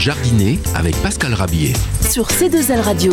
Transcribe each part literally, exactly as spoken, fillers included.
Jardiner avec Pascal Rabier sur C deux L Radio.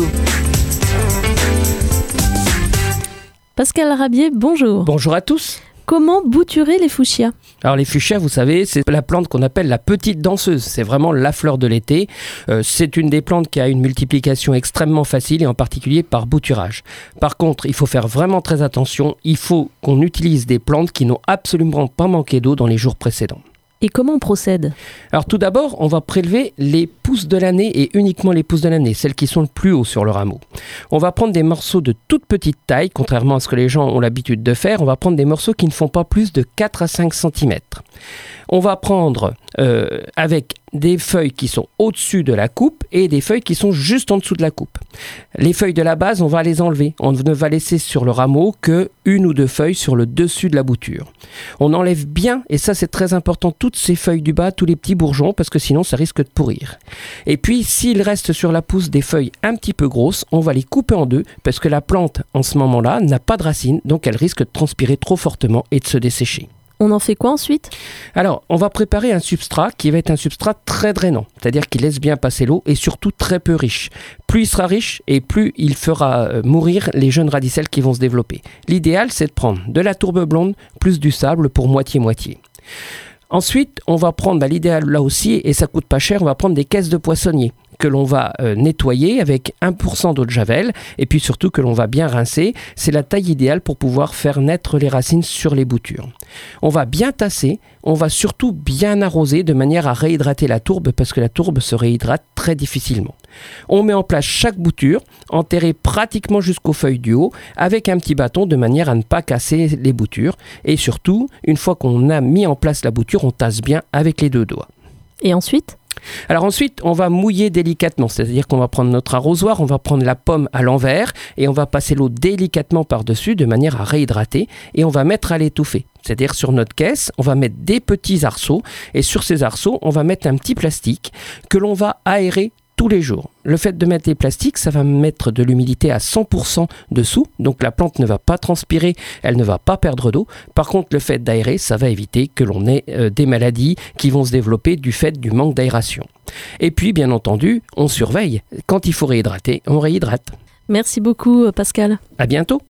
Pascal Rabier, bonjour. Bonjour à tous. Comment bouturer les fuchsias ? Alors les fuchsias, vous savez, c'est la plante qu'on appelle la petite danseuse. C'est vraiment la fleur de l'été. Euh, c'est une des plantes qui a une multiplication extrêmement facile et en particulier par bouturage. Par contre, il faut faire vraiment très attention. Il faut qu'on utilise des plantes qui n'ont absolument pas manqué d'eau dans les jours précédents. Et comment on procède ? Alors tout d'abord, on va prélever les pousses de l'année et uniquement les pousses de l'année, celles qui sont le plus haut sur le rameau. On va prendre des morceaux de toute petite taille, contrairement à ce que les gens ont l'habitude de faire. On va prendre des morceaux qui ne font pas plus de quatre à cinq centimètres. On va prendre euh, avec des feuilles qui sont au-dessus de la coupe et des feuilles qui sont juste en dessous de la coupe. Les feuilles de la base, on va les enlever. On ne va laisser sur le rameau que une ou deux feuilles sur le dessus de la bouture. On enlève bien, et ça c'est très important, toutes ces feuilles du bas, tous les petits bourgeons, parce que sinon ça risque de pourrir. Et puis s'il reste sur la pousse des feuilles un petit peu grosses, on va les couper en deux, parce que la plante en ce moment-là n'a pas de racines, donc elle risque de transpirer trop fortement et de se dessécher. On en fait quoi ensuite ? Alors, on va préparer un substrat qui va être un substrat très drainant, c'est-à-dire qui laisse bien passer l'eau et surtout très peu riche. Plus il sera riche et plus il fera mourir les jeunes radicelles qui vont se développer. L'idéal, c'est de prendre de la tourbe blonde plus du sable pour moitié-moitié. Ensuite, on va prendre, bah, l'idéal là aussi, et ça coûte pas cher, on va prendre des caisses de poissonnier que l'on va euh, nettoyer avec un pour cent d'eau de javel et puis surtout que l'on va bien rincer. C'est la taille idéale pour pouvoir faire naître les racines sur les boutures. On va bien tasser, on va surtout bien arroser de manière à réhydrater la tourbe parce que la tourbe se réhydrate très difficilement. On met en place chaque bouture, enterrée pratiquement jusqu'aux feuilles du haut, avec un petit bâton de manière à ne pas casser les boutures. Et surtout, une fois qu'on a mis en place la bouture, on tasse bien avec les deux doigts. Et ensuite ? Alors ensuite, on va mouiller délicatement, c'est-à-dire qu'on va prendre notre arrosoir, on va prendre la pomme à l'envers et on va passer l'eau délicatement par-dessus de manière à réhydrater et on va mettre à l'étouffer. C'est-à-dire sur notre caisse, on va mettre des petits arceaux et sur ces arceaux, on va mettre un petit plastique que l'on va aérer tous les jours. Le fait de mettre des plastiques, ça va mettre de l'humidité à cent pour cent dessous, donc la plante ne va pas transpirer, elle ne va pas perdre d'eau. Par contre, le fait d'aérer, ça va éviter que l'on ait euh, des maladies qui vont se développer du fait du manque d'aération. Et puis, bien entendu, on surveille. Quand il faut réhydrater, on réhydrate. Merci beaucoup, Pascal. À bientôt.